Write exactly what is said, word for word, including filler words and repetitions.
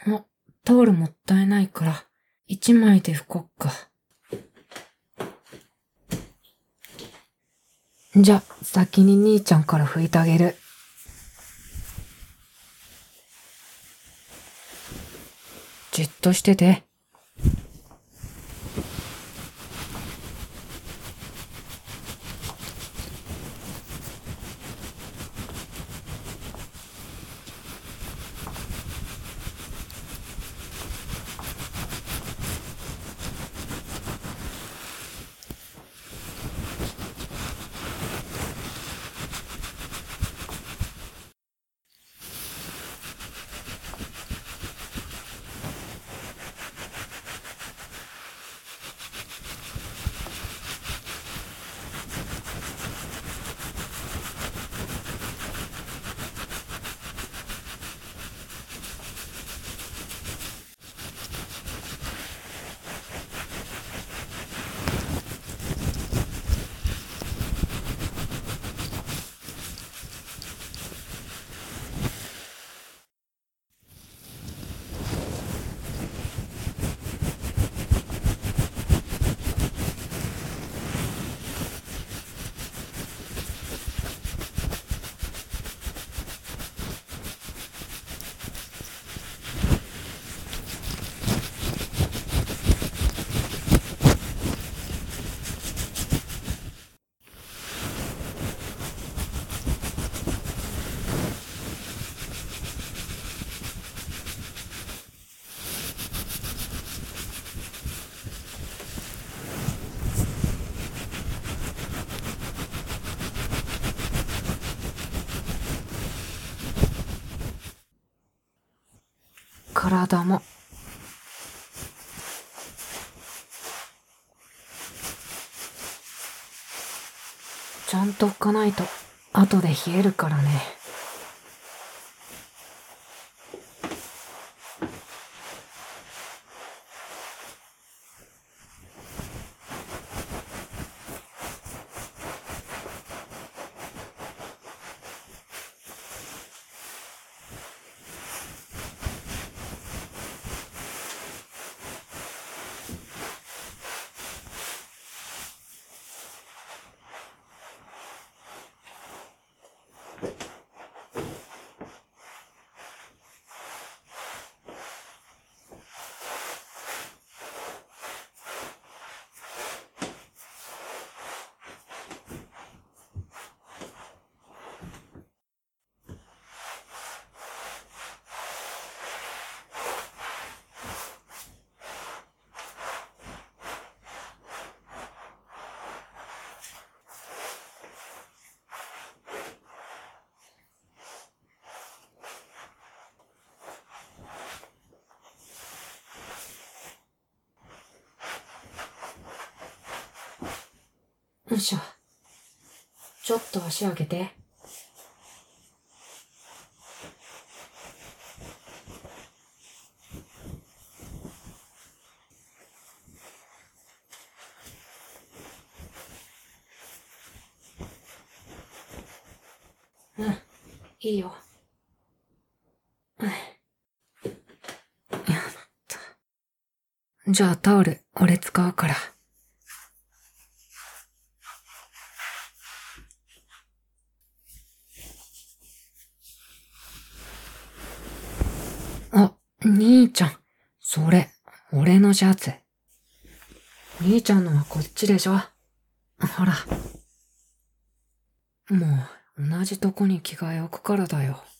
あ、タオルもったいないから、一枚で拭こっか。じゃ、先に兄ちゃんから拭いてあげる。じっとしてて。体も。ちゃんと拭かないと、後で冷えるからね。よいしょ。ちょっと足上げて。うん、いいよ。うん、やだった。じゃあタオル、俺使うから。あ、兄ちゃん。それ、俺のシャツ。兄ちゃんのはこっちでしょ。ほら。もう、同じとこに着替え置くからだよ。